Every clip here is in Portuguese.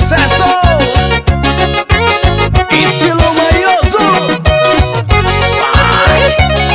sucesso! Estilo manhoso! Vai!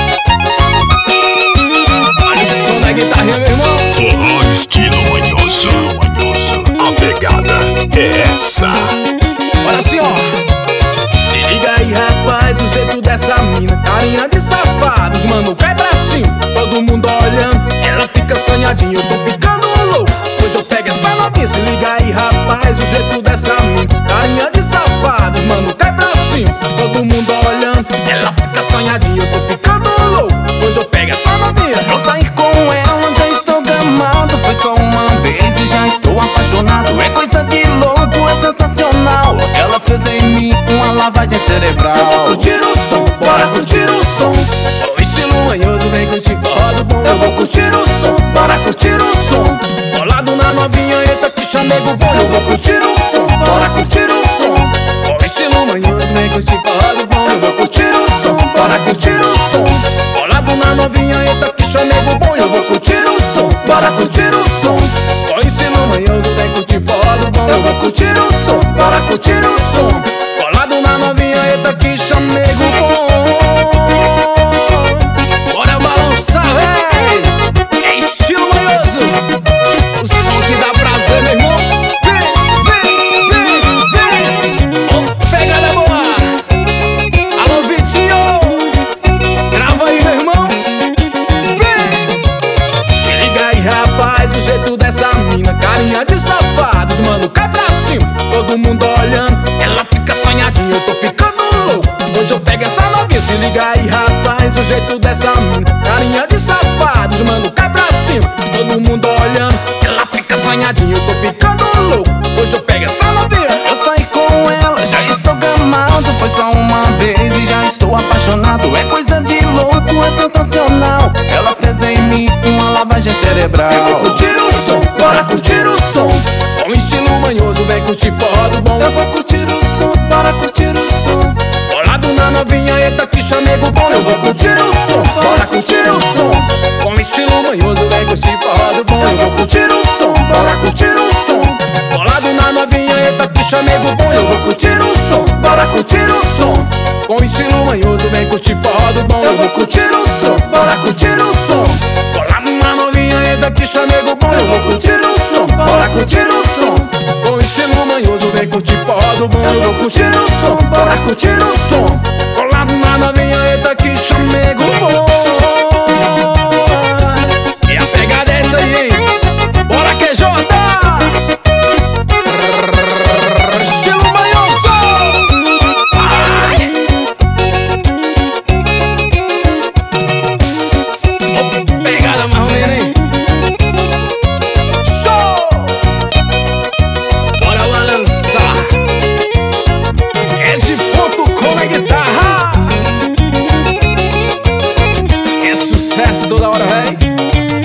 Olha o som da guitarra, meu irmão! Forró estilo manhoso. A pegada é essa. Olha assim, ó! Se liga aí, rapaz, o jeito dessa mina, carinha de safados, mano, cai pra cima. Todo mundo olhando, ela fica assanhadinha, eu tô ficando louco. Hoje eu pego essa novinha, se liga aí, rapaz, o jeito dessa mina, carinha de safados, mano, cai pra cima. Todo mundo olhando, ela fica assanhadinha, eu tô ficando louco. Hoje eu pego essa novinha. Vou sair com ela, já estou gamado. Foi só uma vez e já estou apaixonado. É coisa de louco, é sensacional. Ela fez em mim uma lavagem cerebral. Curtir o som, bora curtir o som. O estilo manhoso vem curtir forró do bom. Eu vou curtir o som, bora curtir o som. Colado na novinha, eita que chamego bom. Eu vou curtir o som, bora curtir o som. O estilo manhoso vem curtir forró do bom. Eu vou curtir o som, bora curtir o som. Colado na novinha, eita que chamego bom. Eu vou curtir o som, bora curtir o som. O estilo manhoso vem curtir forró do bom. Eu vou curtir o som, bora curtir o som. Colado na novinha, eita que chamego bom. Bora balançar, véi! É estilo manhoso. O som que dá prazer, meu irmão. Vem! Ô, pegada boa! Alô, Vitinho! Grava aí, meu irmão. Vem! Se liga aí, rapaz, o jeito dessa mina, carinha de safados, mano, cai pra cima. Todo mundo olhando, ela fica assanhadinha, eu tô ficando louco. Hoje eu pego essa novinha, se liga aí, rapaz, o jeito dessa mina, carinha de safados, mano, cai pra cima. Todo mundo olhando, ela fica assanhadinha, eu tô ficando louco. Hoje eu pego essa novinha. Eu saí com ela, já estou gamado. Foi só uma vez e já estou apaixonado. É coisa de louco, é sensacional. Ela fez em mim uma lavagem cerebral. Eu vou curtir o som, bora curtir o som. Com estilo manhoso, vem curtir forró do bom. Eu vou curtir o som, bora curtir o som. Colado na novinha, eita que chamego bom. Eu vou curtir o som, bora curtir o som. Com estilo manhoso, vem curtir forró do bom. Eu vou curtir o som, bora curtir o som. Colado na novinha, eita que chamego bom. Eu vou curtir o som, bora curtir o som. Com estilo manhoso, vem curtir forró do bom. Eu vou curtir o som, bora curtir o som. Colado na novinha, eita que chamego bom. Eu vou curtir o som, bora curtir o som. Com estilo manhoso, vem curtir forró do bom. Eu vou curtir o som, bora curtir o som.